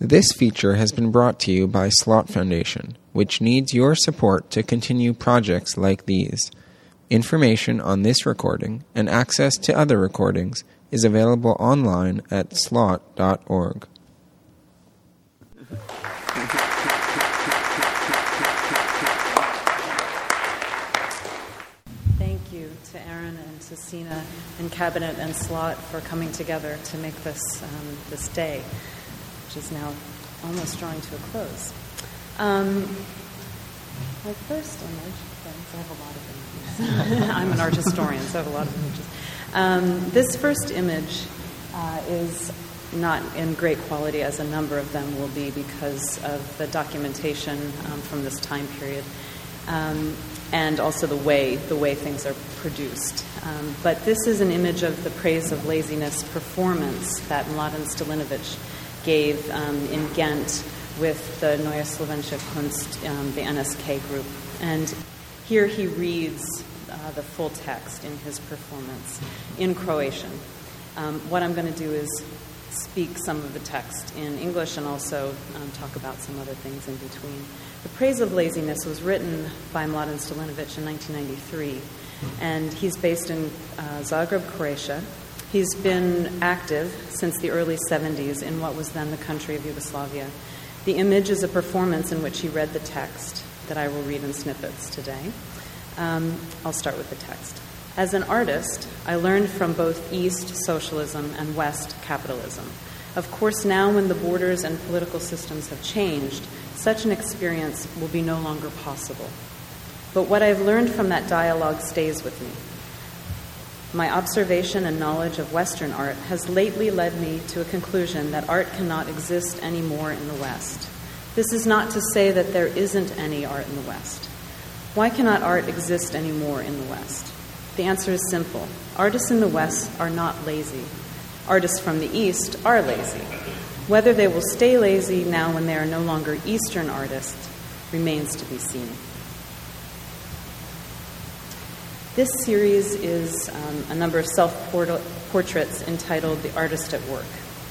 This feature has been brought to you by Slot Foundation, which needs your support to continue projects like these. Information on this recording and access to other recordings is available online at slot.org. Thank you to Aaron and to Sina and Cabinet and Slot for coming together to make this this day, which is now almost drawing to a close. My first image, I have a lot of images. I'm an art historian, so I have a lot of images. This first image is not in great quality, as a number of them will be because of the documentation from this time period, and also the way things are produced. But this is an image of the Praise of Laziness performance that Mladen Stilinovic gave in Ghent with the Neue Slowensche Kunst, the NSK group. And here he reads the full text in his performance in Croatian. What I'm going to do is speak some of the text in English and also talk about some other things in between. The Praise of Laziness was written by Mladen Stilinovic in 1993, and he's based in Zagreb, Croatia. He's been active since the early 70s in what was then the country of Yugoslavia. The image is a performance in which he read the text that I will read in snippets today. I'll start with the text. As an artist, I learned from both East socialism and West capitalism. Of course, now when the borders and political systems have changed, such an experience will be no longer possible. But what I've learned from that dialogue stays with me. My observation and knowledge of Western art has lately led me to a conclusion that art cannot exist anymore in the West. This is not to say that there isn't any art in the West. Why cannot art exist anymore in the West? The answer is simple. Artists in the West are not lazy. Artists from the East are lazy. Whether they will stay lazy now when they are no longer Eastern artists remains to be seen. This series is a number of self-portraits entitled The Artist at Work.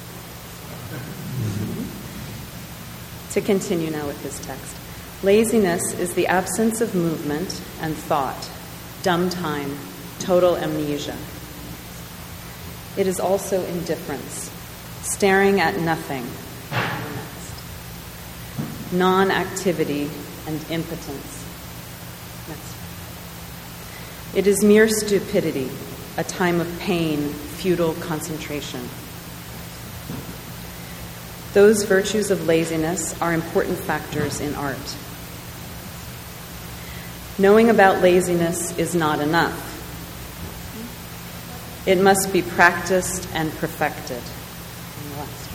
To continue now with his text. Laziness is the absence of movement and thought, dumb time, total amnesia. It is also indifference, staring at nothing, non-activity and impotence. Next. It is mere stupidity, a time of pain, futile concentration. Those virtues of laziness are important factors in art. Knowing about laziness is not enough. It must be practiced and perfected. And the last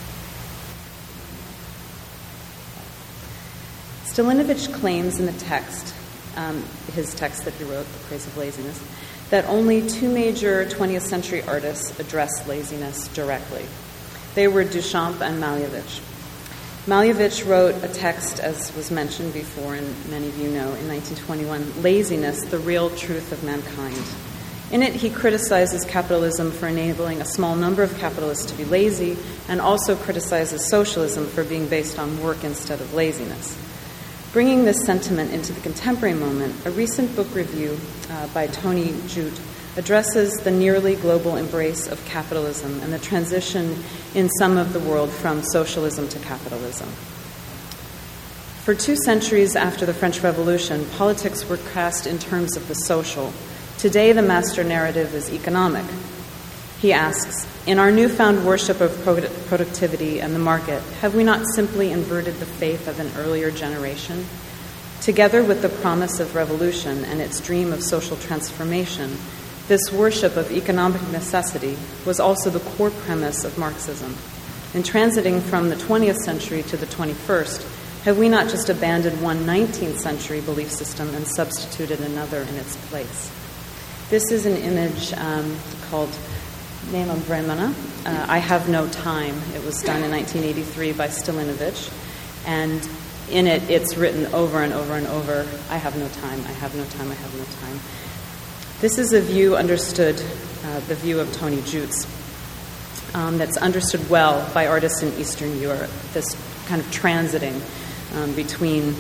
one. Stilinovic claims in the text, his text that he wrote, The Praise of Laziness, that only two major 20th century artists addressed laziness directly. They were Duchamp and Malevich. Malevich wrote a text, as was mentioned before, and many of you know, in 1921, Laziness, the Real Truth of Mankind. In it, he criticizes capitalism for enabling a small number of capitalists to be lazy, and also criticizes socialism for being based on work instead of laziness. Bringing this sentiment into the contemporary moment, a recent book review by Tony Jute addresses the nearly global embrace of capitalism and the transition in some of the world from socialism to capitalism. For 2 centuries after the French Revolution, politics were cast in terms of the social. Today, the master narrative is economic. He asks, in our newfound worship of productivity and the market, have we not simply inverted the faith of an earlier generation? Together with the promise of revolution and its dream of social transformation, this worship of economic necessity was also the core premise of Marxism. In transiting from the 20th century to the 21st, have we not just abandoned one 19th century belief system and substituted another in its place? This is an image called Nema Vremena, I Have No Time. It was done in 1983 by Stilinovic, and in it, it's written over and over and over, I have no time, I have no time, I have no time. This is a view understood, the view of Tony Jutes. that's understood well by artists in Eastern Europe, this kind of transiting between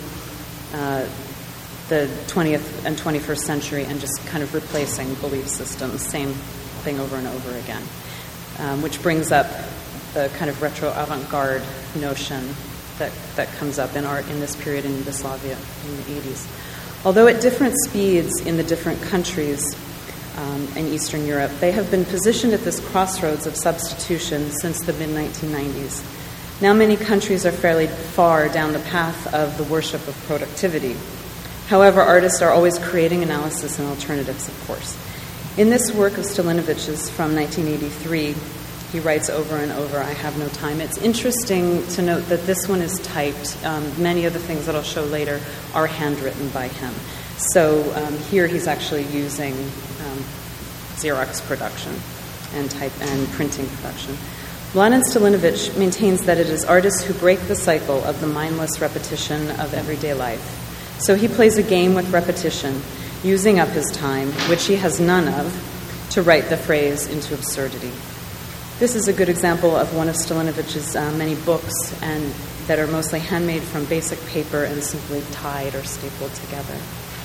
the 20th and 21st century and just kind of replacing belief systems, same thing over and over again, which brings up the kind of retro avant-garde notion that comes up in art in this period in Yugoslavia in the 80s. Although at different speeds in the different countries in Eastern Europe, they have been positioned at this crossroads of substitution since the mid-1990s. Now many countries are fairly far down the path of the worship of productivity. However, artists are always creating analysis and alternatives, of course. In this work of Stalinovich's from 1983, he writes over and over, "I have no time." It's interesting to note that this one is typed. Many of the things that I'll show later are handwritten by him. So here he's actually using Xerox production and printing production. Mladen Stalinović maintains that it is artists who break the cycle of the mindless repetition of everyday life. So he plays a game with repetition, using up his time, which he has none of, to write the phrase into absurdity. This is a good example of one of Stalinovich's many books and that are mostly handmade from basic paper and simply tied or stapled together.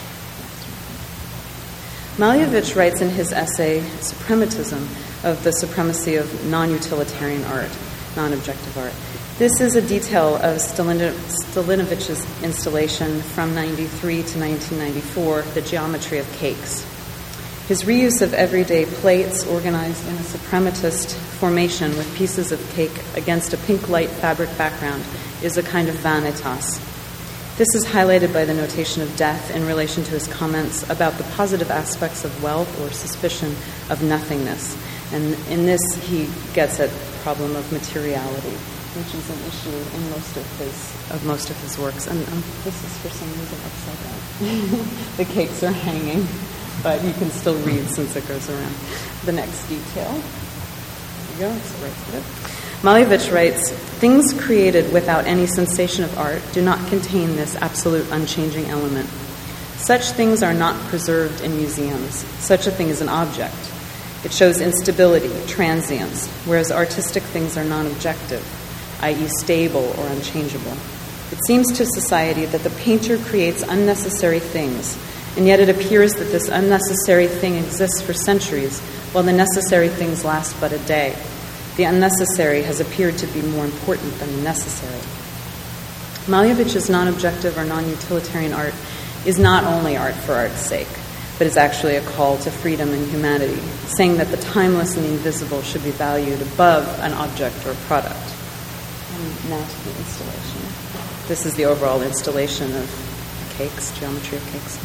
Malevich writes in his essay, Suprematism, of the supremacy of non-utilitarian art, non-objective art. This is a detail of Stalinovich's installation from 1993 to 1994, The Geometry of Cakes. His reuse of everyday plates organized in a suprematist formation with pieces of cake against a pink light fabric background is a kind of vanitas. This is highlighted by the notation of death in relation to his comments about the positive aspects of wealth or suspicion of nothingness. And in this, he gets at the problem of materiality, which is an issue in most of his works. And this is for some reason upside down. The cakes are hanging, but you can still read since it goes around. The next detail. There you go. It's right to it. Malevich writes, "Things created without any sensation of art do not contain this absolute unchanging element. Such things are not preserved in museums. Such a thing is an object. It shows instability, transience, whereas artistic things are non-objective, i.e. stable or unchangeable. It seems to society that the painter creates unnecessary things, and yet it appears that this unnecessary thing exists for centuries, while the necessary things last but a day. The unnecessary has appeared to be more important than the necessary." Malevich's non-objective or non-utilitarian art is not only art for art's sake, but is actually a call to freedom and humanity, saying that the timeless and the invisible should be valued above an object or product. And now to the installation. This is the overall installation of cakes, Geometry of Cakes.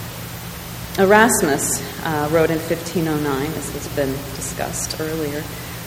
Erasmus wrote in 1509, as has been discussed earlier.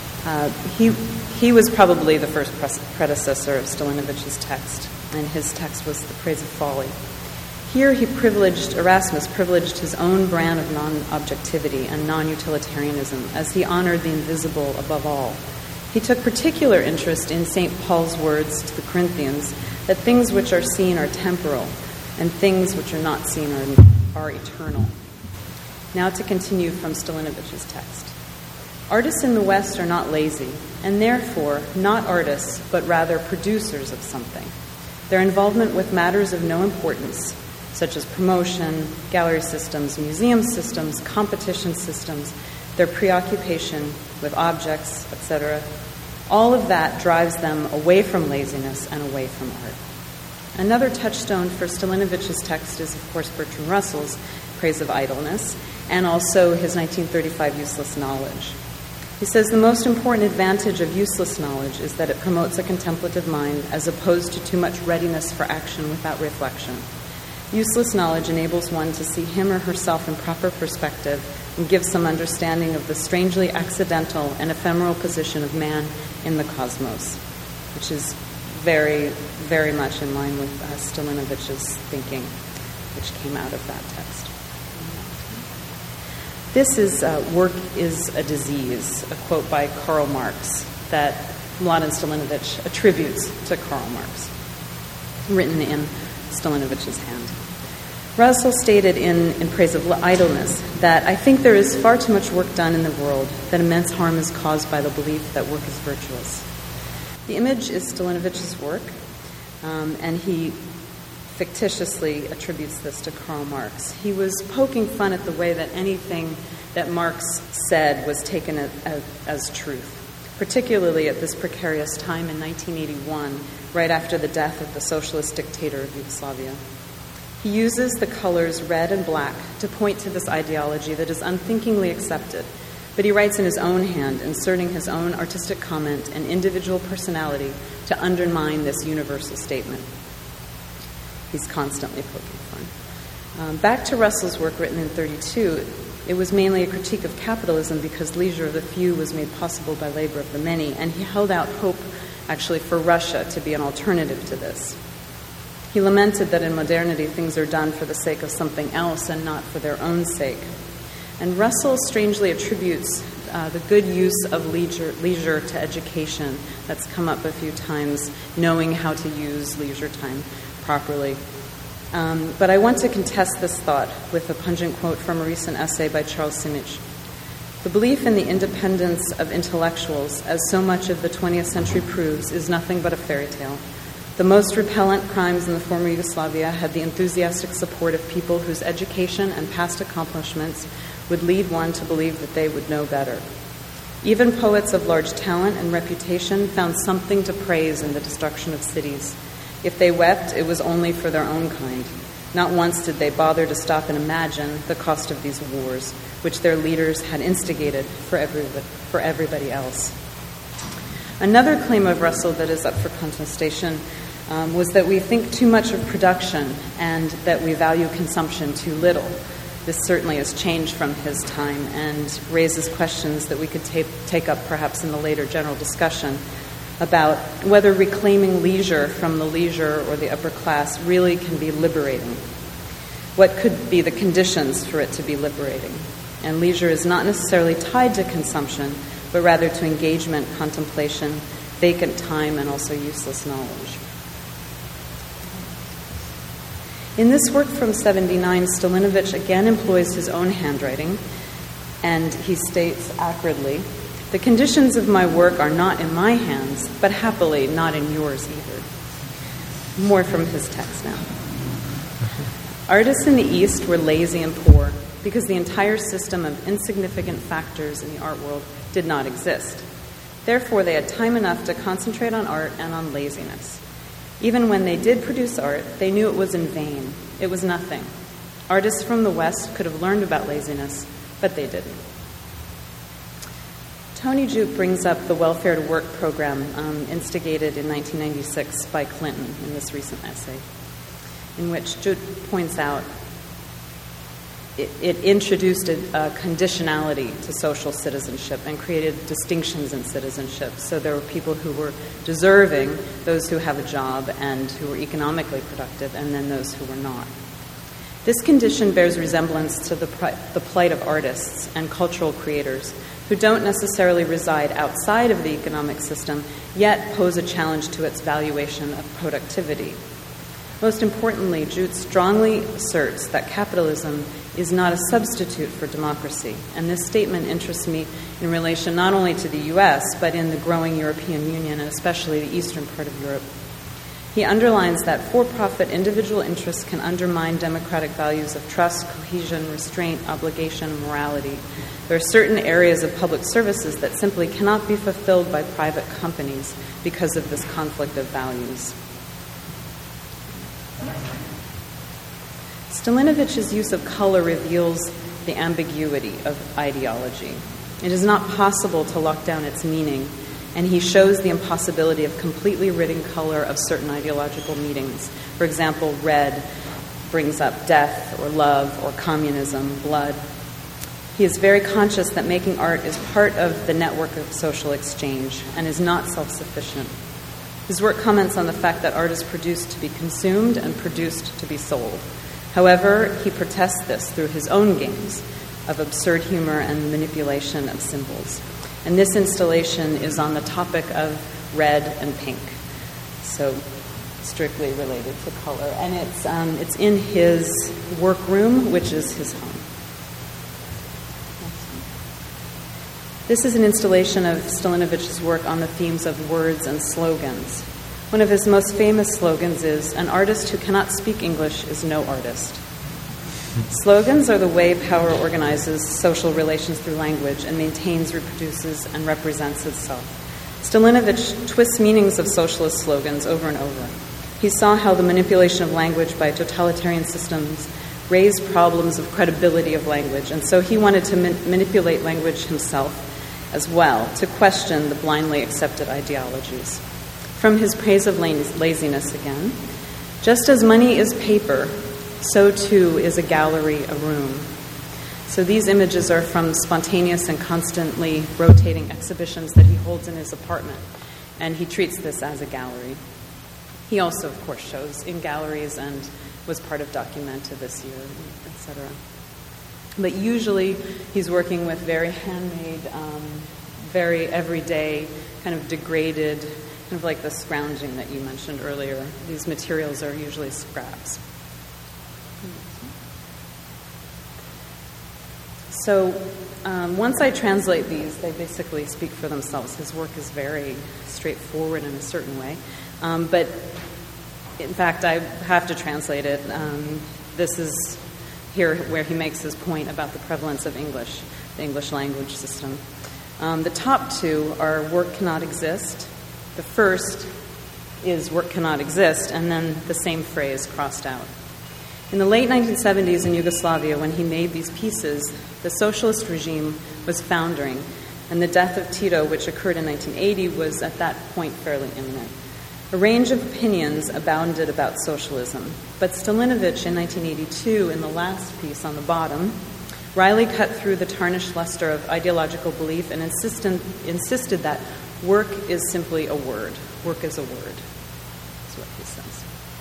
He was probably the first predecessor of Stalinovich's text, and his text was The Praise of Folly. Here Erasmus privileged his own brand of non-objectivity and non-utilitarianism as he honored the invisible above all. He took particular interest in St. Paul's words to the Corinthians that things which are seen are temporal and things which are not seen are eternal. Now to continue from Stalinovich's text. Artists in the West are not lazy, and therefore not artists, but rather producers of something. Their involvement with matters of no importance, such as promotion, gallery systems, museum systems, competition systems, their preoccupation with objects, etc., all of that drives them away from laziness and away from art. Another touchstone for Stalinovich's text is, of course, Bertrand Russell's Praise of Idleness, and also his 1935 Useless Knowledge. He says the most important advantage of useless knowledge is that it promotes a contemplative mind as opposed to too much readiness for action without reflection. Useless knowledge enables one to see him or herself in proper perspective and gives some understanding of the strangely accidental and ephemeral position of man in the cosmos, which is very, very much in line with Stalinovich's thinking, which came out of that text. This is "Work is a Disease," a quote by Karl Marx that Mladen Stalinovich attributes to Karl Marx, written in Stalinovich's hand. Russell stated in Praise of Idleness that I think there is far too much work done in the world, that immense harm is caused by the belief that work is virtuous. The image is Stalinovich's work, and he fictitiously attributes this to Karl Marx. He was poking fun at the way that anything that Marx said was taken as truth, particularly at this precarious time in 1981, right after the death of the socialist dictator of Yugoslavia. He uses the colors red and black to point to this ideology that is unthinkingly accepted, but he writes in his own hand, inserting his own artistic comment and individual personality to undermine this universal statement. He's constantly poking fun. Back to Russell's work written in 1932, it was mainly a critique of capitalism because leisure of the few was made possible by labor of the many, and he held out hope, actually, for Russia to be an alternative to this. He lamented that in modernity things are done for the sake of something else and not for their own sake. And Russell strangely attributes the good use of leisure to education. That's come up a few times, knowing how to use leisure time properly. But I want to contest this thought with a pungent quote from a recent essay by Charles Simic. The belief in the independence of intellectuals, as so much of the 20th century proves, is nothing but a fairy tale. The most repellent crimes in the former Yugoslavia had the enthusiastic support of people whose education and past accomplishments would lead one to believe that they would know better. Even poets of large talent and reputation found something to praise in the destruction of cities. If they wept, it was only for their own kind. Not once did they bother to stop and imagine the cost of these wars, which their leaders had instigated for everybody else. Another claim of Russell that is up for contestation was that we think too much of production and that we value consumption too little. This certainly has changed from his time and raises questions that we could take up perhaps in the later general discussion about whether reclaiming leisure from the leisure or the upper class really can be liberating. What could be the conditions for it to be liberating? And leisure is not necessarily tied to consumption, but rather to engagement, contemplation, vacant time, and also useless knowledge. In this work from 1979, Stalinovich again employs his own handwriting, and he states acridly, "The conditions of my work are not in my hands, but happily not in yours either." More from his text now. Artists in the East were lazy and poor because the entire system of insignificant factors in the art world did not exist. Therefore, they had time enough to concentrate on art and on laziness. Even when they did produce art, they knew it was in vain. It was nothing. Artists from the West could have learned about laziness, but they didn't. Tony Juke brings up the Welfare to Work program instigated in 1996 by Clinton in this recent essay, in which Juke points out it introduced a conditionality to social citizenship and created distinctions in citizenship. So there were people who were deserving, those who have a job and who were economically productive, and then those who were not. This condition bears resemblance to the plight of artists and cultural creators who don't necessarily reside outside of the economic system, yet pose a challenge to its valuation of productivity. Most importantly, Jude strongly asserts that capitalism is not a substitute for democracy, and this statement interests me in relation not only to the U.S., but in the growing European Union, and especially the eastern part of Europe. He underlines that for-profit individual interests can undermine democratic values of trust, cohesion, restraint, obligation, and morality. There are certain areas of public services that simply cannot be fulfilled by private companies because of this conflict of values. Stalinovich's use of color reveals the ambiguity of ideology. It is not possible to lock down its meaning, and he shows the impossibility of completely ridding color of certain ideological meanings. For example, red brings up death or love or communism, blood. He is very conscious that making art is part of the network of social exchange and is not self-sufficient. His work comments on the fact that art is produced to be consumed and produced to be sold. However, he protests this through his own games of absurd humor and manipulation of symbols. And this installation is on the topic of red and pink. So strictly related to color. And it's in his workroom, which is his home. This is an installation of Stalinovich's work on the themes of words and slogans. One of his most famous slogans is, "An artist who cannot speak English is no artist." Slogans are the way power organizes social relations through language and maintains, reproduces, and represents itself. Stalinovich twists meanings of socialist slogans over and over. He saw how the manipulation of language by totalitarian systems raised problems of credibility of language, and so he wanted to manipulate language himself as well, to question the blindly accepted ideologies. From his praise of laziness again, just as money is paper, so too is a gallery a room. So these images are from spontaneous and constantly rotating exhibitions that he holds in his apartment, and he treats this as a gallery. He also, of course, shows in galleries and was part of Documenta this year, etc. But usually he's working with very handmade, very everyday, kind of degraded, kind of like the scrounging that you mentioned earlier. These materials are usually scraps. So once I translate these, they basically speak for themselves. His work is very straightforward in a certain way. But in fact, I have to translate it. This is here where he makes his point about the prevalence of English, the English language system. The top two are work cannot exist. The first is work cannot exist, and then the same phrase crossed out. In the late 1970s in Yugoslavia, when he made these pieces, the socialist regime was foundering, and the death of Tito, which occurred in 1980, was at that point fairly imminent. A range of opinions abounded about socialism, but Stalinovich in 1982, in the last piece on the bottom, wryly cut through the tarnished luster of ideological belief and insisted that work is simply a word. Work is a word. That's what he says.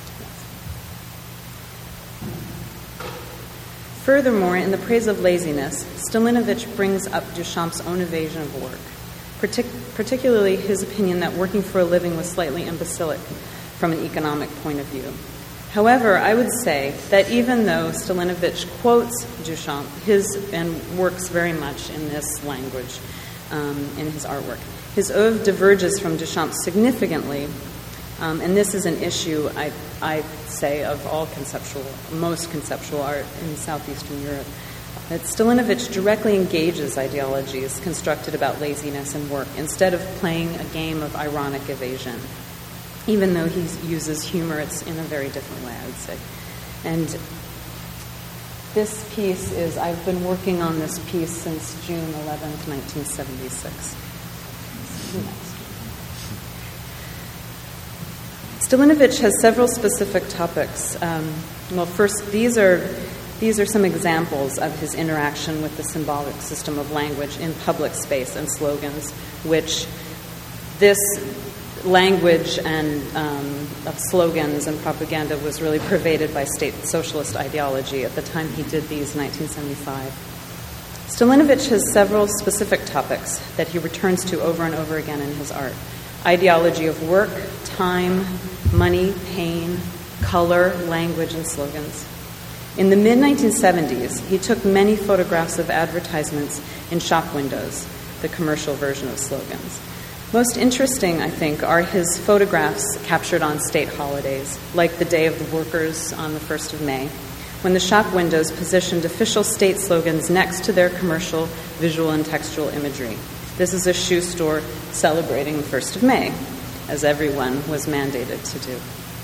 Furthermore, in the praise of laziness, Stalinovich brings up Duchamp's own evasion of work, particularly his opinion that working for a living was slightly imbecilic from an economic point of view. However, I would say that even though Stalinovich quotes Duchamp, and works very much in this language in his artwork, his oeuvre diverges from Duchamp significantly, and this is an issue, I say, of all most conceptual art in southeastern Europe, that Stalinovich directly engages ideologies constructed about laziness and work instead of playing a game of ironic evasion. Even though he uses humor, it's in a very different way, I would say. And this piece is, I've been working on this piece since June 11th, 1976. Stalinovich has several specific topics. Well, first, these are some examples of his interaction with the symbolic system of language in public space and slogans, which this language and of slogans and propaganda was really pervaded by state socialist ideology at the time he did these in 1975. Stalinovich has several specific topics that he returns to over and over again in his art. Ideology of work, time, money, pain, color, language, and slogans. In the mid-1970s, he took many photographs of advertisements in shop windows, the commercial version of slogans. Most interesting, I think, are his photographs captured on state holidays, like the Day of the Workers on the 1st of May, when the shop windows positioned official state slogans next to their commercial visual and textual imagery. This is a shoe store celebrating the 1st of May, as everyone was mandated to do.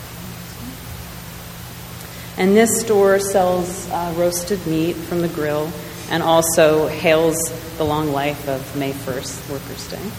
And this store sells roasted meat from the grill and also hails the long life of May 1st, Workers' Day.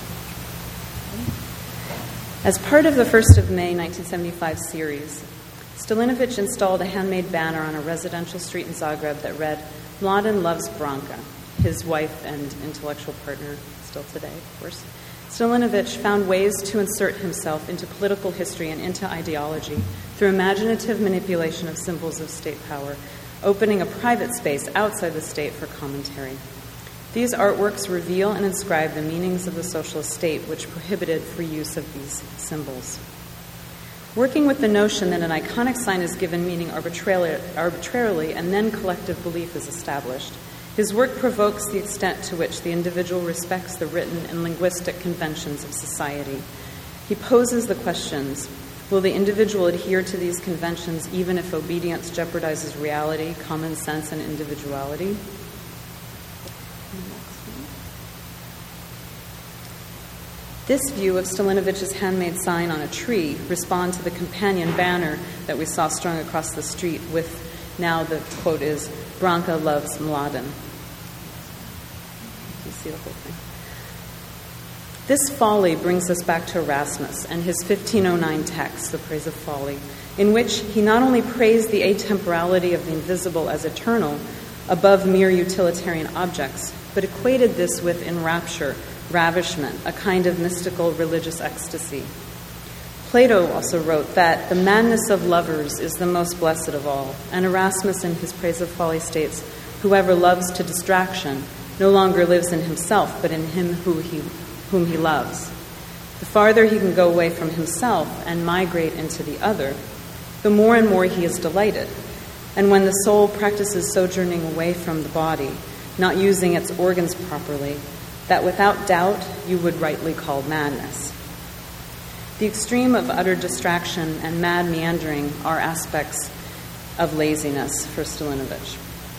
As part of the 1st of May 1975 series, Stalinovich installed a handmade banner on a residential street in Zagreb that read, "Mladen loves Branka," his wife and intellectual partner still today, of course. Stalinovich found ways to insert himself into political history and into ideology through imaginative manipulation of symbols of state power, opening a private space outside the state for commentary. These artworks reveal and inscribe the meanings of the socialist state, which prohibited free use of these symbols. Working with the notion that an iconic sign is given meaning arbitrarily and then collective belief is established, his work provokes the extent to which the individual respects the written and linguistic conventions of society. He poses the questions: will the individual adhere to these conventions even if obedience jeopardizes reality, common sense, and individuality? This view of Stalinovich's handmade sign on a tree responds to the companion banner that we saw strung across the street with, now the quote is, "Branka loves Mladen." You see the whole thing. This folly brings us back to Erasmus and his 1509 text, The Praise of Folly, in which he not only praised the atemporality of the invisible as eternal, above mere utilitarian objects, but equated this with enrapture, ravishment, a kind of mystical religious ecstasy. Plato also wrote that the madness of lovers is the most blessed of all, and Erasmus in his Praise of Folly states, "Whoever loves to distraction no longer lives in himself, but in him whom he loves. The farther he can go away from himself and migrate into the other, the more and more he is delighted. And when the soul practices sojourning away from the body, not using its organs properly, that without doubt you would rightly call madness." The extreme of utter distraction and mad meandering are aspects of laziness for Stalinovich.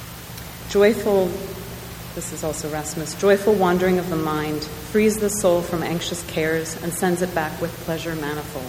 This is also Erasmus, joyful wandering of the mind frees the soul from anxious cares and sends it back with pleasure manifold.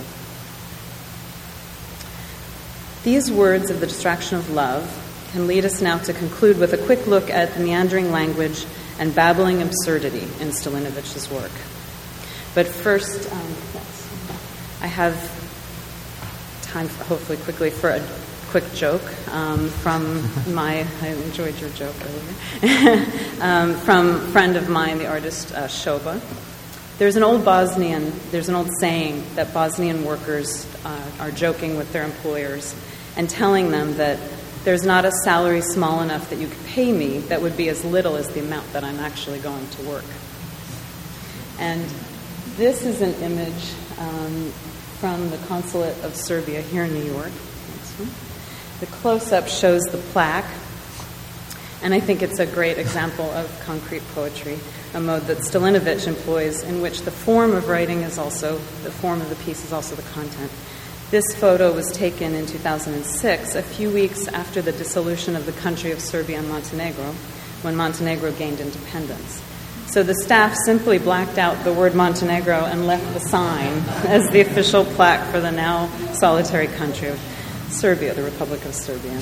These words of the distraction of love can lead us now to conclude with a quick look at the meandering language and babbling absurdity in Stalinovich's work. But first, I have time, hopefully quickly, for a quick joke from I enjoyed your joke earlier, from a friend of mine, the artist Shoba. There's an old saying that Bosnian workers are joking with their employers and telling them that there's not a salary small enough that you could pay me that would be as little as the amount that I'm actually going to work. And this is an image from the Consulate of Serbia here in New York. Next one. The close-up shows the plaque, and I think it's a great example of concrete poetry, a mode that Stalinovich employs in which the form of writing is also, the form of the piece is also the content. This photo was taken in 2006, a few weeks after the dissolution of the country of Serbia and Montenegro, when Montenegro gained independence. So the staff simply blacked out the word Montenegro and left the sign as the official plaque for the now solitary country of Serbia, the Republic of Serbia.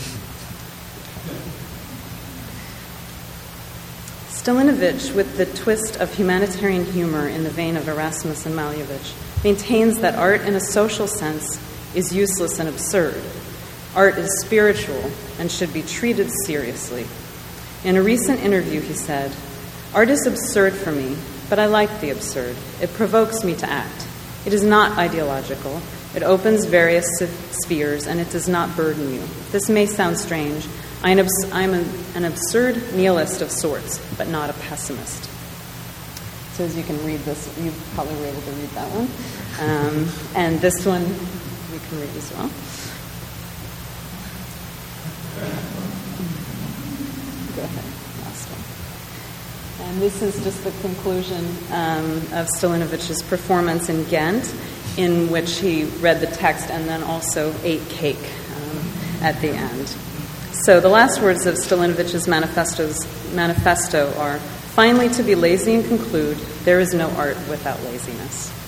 Stalinovich, with the twist of humanitarian humor in the vein of Erasmus and Malevich, maintains that art in a social sense is useless and absurd. Art is spiritual and should be treated seriously. In a recent interview, he said, "Art is absurd for me, but I like the absurd. It provokes me to act. It is not ideological. It opens various spheres, and it does not burden you. This may sound strange. I'm an absurd nihilist of sorts, but not a pessimist." So as you can read this, you probably were able to read that one. And this one we can read as well. Go ahead, last one. And this is just the conclusion of Stalinovich's performance in Ghent, in which he read the text and then also ate cake at the end. So the last words of Stalinovich's manifesto are, "Finally, to be lazy and conclude, there is no art without laziness."